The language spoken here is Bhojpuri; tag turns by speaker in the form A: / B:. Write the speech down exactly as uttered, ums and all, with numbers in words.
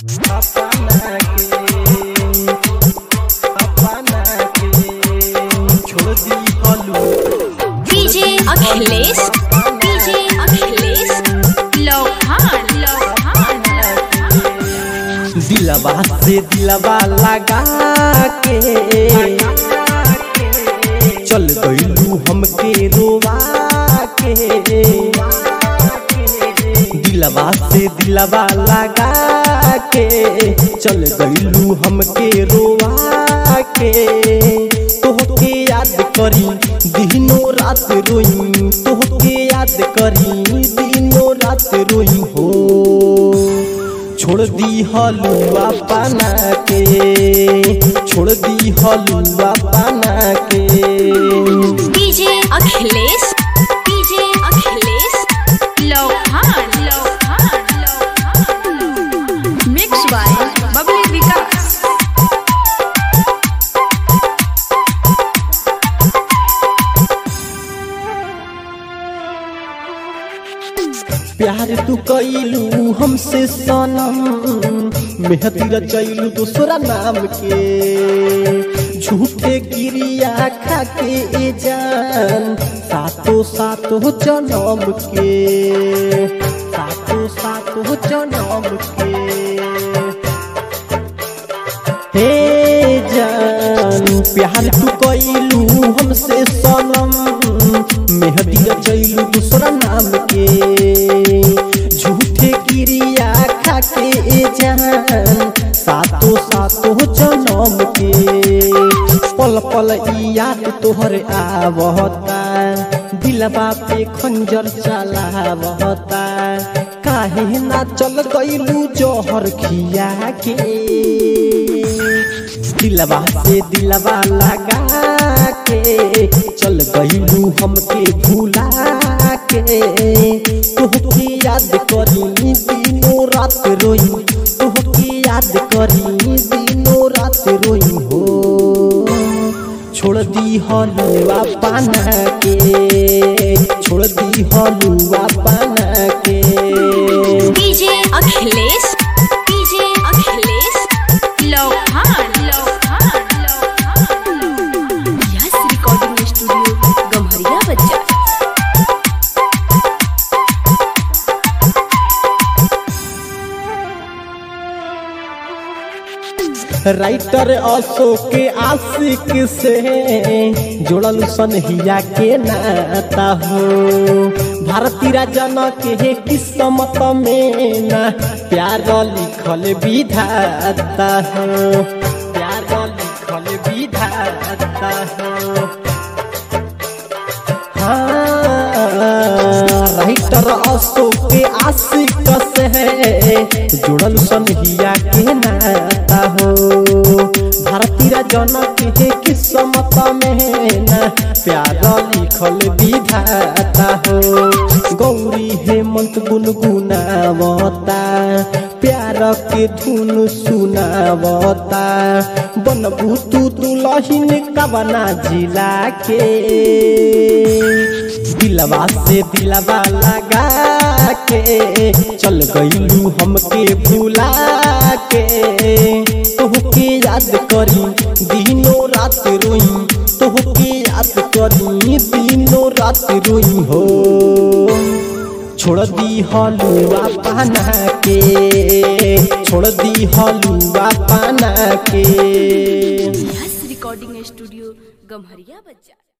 A: अपना के अपना के छोड़ दी हलू
B: डीजे अखिलेश डीजे अखिलेश लोहान लोहान
A: दिलवा से दिलवा लगा के चल गइलू हमके रोवा के दिलवा से दिलवा लगा के चल गइलू हमके रोवा के तोहके याद करी दिनो रात रोई तोहके याद करी दिनो रात रोई हो छोड़ दी हलुआ पाना के छोड़ दी हलुआ पाना के
B: डीजे अखिलेश डीजे अखिलेश लोहान लोहान लोहान मिक्स बाय बबली विकास
A: प्यार तू कइलू हमसे सनम मेहदी रचैलू दूसरा नाम के झूठे गिरिया खा के ए जान सातो सातो जन्म के सातो सातो जन्म के हे जान प्यार तू कइलू हमसे सनम मेहदी रचैलू दूसरा नाम के झूठे क्रिया खा के ए जान सातो सातो जन्म के पल पल याद तोहर आवता दिलवा पे खंजर चलावता काहे ना चल गइलू जोहर खिया के दिलवा से दिलवा लगा के चल गइलू हमके भूला के तोहके याद करी दिनो रात रोई तोहके याद करी दिनो रात रोई हो छोड़ दी हलुआ पाना के छोड़ दी हलुआ पाना के
B: डीजे अखिलेश डीजे अखिलेश लोहान लोहान लोहान यस रिकॉर्डिंग स्टूडियो गम्हरिया बाजार
A: राइटर अशोक के आशिक से जोड़ल सनहिया के नाता हो भारती राजन के किस्मत में ना प्यार लिखल विधाता हो प्यार लिखल विधाता हो राइटर अशोक के आशिक से जुड़ल सनहिया के नाता हो भारती राजन के किस्मत में ना प्यार लिखल विधाता हो गौरी हेमंत गुनगुनावता प्यार के धुन सुनावता बनबू तू दुल्हन कवना जिला के दिलवा से दिलवा लगा के चल गइलू हमके भूला के तोहके याद करी दिनो रात रोई तोहके याद करी दिनो रात रोई हो छोड़ दी हलुआ पाना के छोड़ दी हलुआ पाना के
B: यस रिकॉर्डिंग स्टूडियो गम्हरिया बाजार।